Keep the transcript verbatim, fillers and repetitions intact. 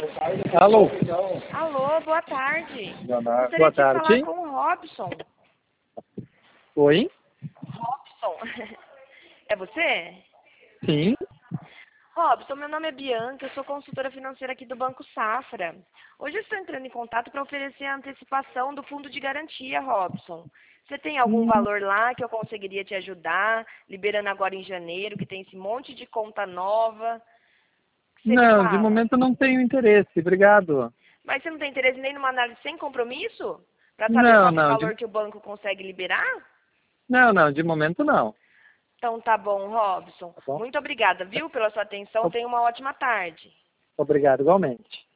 Alô? Alô, boa tarde. Boa Gostaria de tarde. falar com o Robson. Oi? Robson, é você? Sim. Robson, meu nome é Bianca, eu sou consultora financeira aqui do Banco Safra. Hoje eu estou entrando em contato para oferecer a antecipação do fundo de garantia, Robson. Você tem algum valor lá que eu conseguiria te ajudar, liberando agora em janeiro, que tem esse monte de conta nova? Você me Não, de fala. momento não tenho interesse. Obrigado. Mas você não tem interesse nem numa análise sem compromisso? Para saber Não, qual que é o não. De... valor que o banco consegue liberar? Não, não. De momento não. Então tá bom, Robson. Tá bom? Muito obrigada, viu, pela sua atenção. Tenha uma ótima tarde. Obrigado igualmente.